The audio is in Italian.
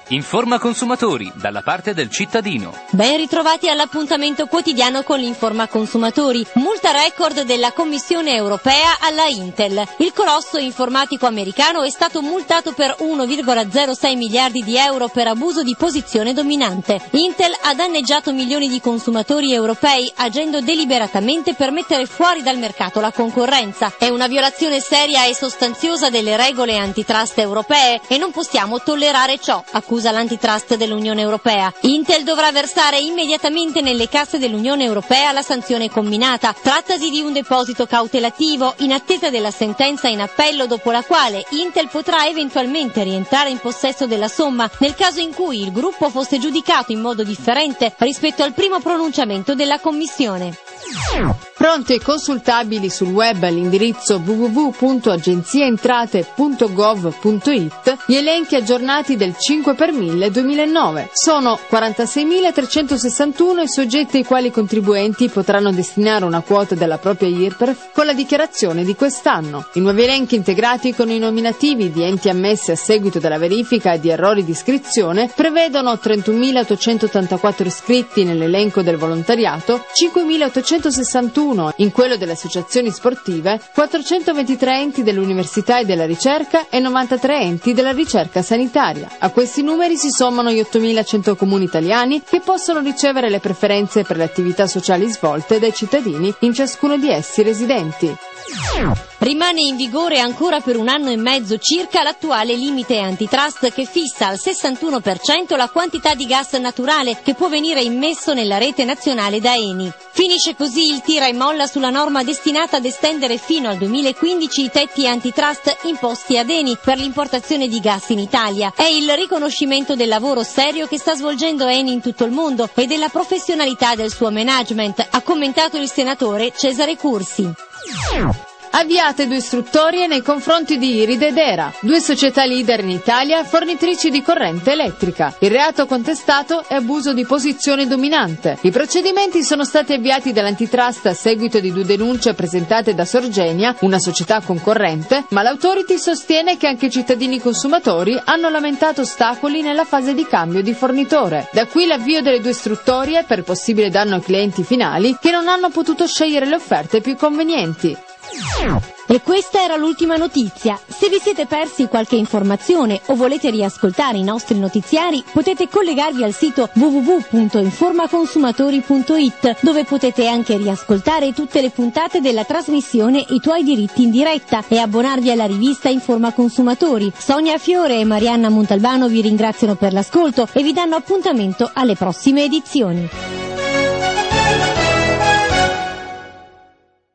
Informa Consumatori, dalla parte del cittadino. Ben ritrovati all'appuntamento quotidiano con l'Informa Consumatori. Multa record della Commissione europea alla Intel. Il colosso informatico americano è stato multato per 1,06 miliardi di euro per abuso di posizione dominante. Intel ha danneggiato milioni di consumatori europei agendo deliberatamente per mettere fuori dal mercato la concorrenza. È una violazione seria e sostanziosa delle regole antitrust europee e non possiamo tollerare ciò, accusa l'antitrust dell'Unione Europea. Intel dovrà versare immediatamente nelle casse dell'Unione Europea la sanzione comminata. Trattasi di un deposito cautelativo in attesa della sentenza in appello, dopo la quale Intel potrà eventualmente rientrare in possesso della somma nel caso in cui il gruppo fosse giudicato in modo differente rispetto al primo pronunciamento della Commissione. Pronti e consultabili sul web all'indirizzo www.agenziaentrate.gov.it gli elenchi aggiornati del 5 per 1000 2009. Sono 46.361 i soggetti ai quali i contribuenti potranno destinare una quota della propria IRPEF con la dichiarazione di quest'anno. I nuovi elenchi, integrati con i nominativi di enti ammessi a seguito della verifica e di errori di iscrizione, prevedono 31.884 iscritti nell'elenco del volontariato, 5.861 in quello delle associazioni sportive, 423 enti dell'università e della ricerca e 93 enti della ricerca sanitaria. A questi numeri si sommano gli 8.100 comuni italiani che possono ricevere le preferenze per le attività sociali svolte dai cittadini in ciascuno di essi residenti. Rimane in vigore ancora per un anno e mezzo circa l'attuale limite antitrust che fissa al 61% la quantità di gas naturale che può venire immesso nella rete nazionale da Eni. Finisce così il tira e molla sulla norma destinata ad estendere fino al 2015 i tetti antitrust imposti ad Eni per l'importazione di gas in Italia. È il riconoscimento del lavoro serio che sta svolgendo Eni in tutto il mondo e della professionalità del suo management, ha commentato il senatore Cesare Cursi. Avviate 2 istruttorie nei confronti di Iride ed Era, 2 società leader in Italia fornitrici di corrente elettrica. Il reato contestato è abuso di posizione dominante. I procedimenti sono stati avviati dall'antitrust a seguito di 2 denunce presentate da Sorgenia, una società concorrente, ma l'autority sostiene che anche i cittadini consumatori hanno lamentato ostacoli nella fase di cambio di fornitore. Da qui l'avvio delle 2 istruttorie per possibile danno ai clienti finali che non hanno potuto scegliere le offerte più convenienti. E questa era l'ultima notizia. Se vi siete persi qualche informazione o volete riascoltare i nostri notiziari, potete collegarvi al sito www.informaconsumatori.it, dove potete anche riascoltare tutte le puntate della trasmissione I tuoi diritti in diretta e abbonarvi alla rivista Informa Consumatori. Sonia Fiore e Marianna Montalbano vi ringraziano per l'ascolto e vi danno appuntamento alle prossime edizioni.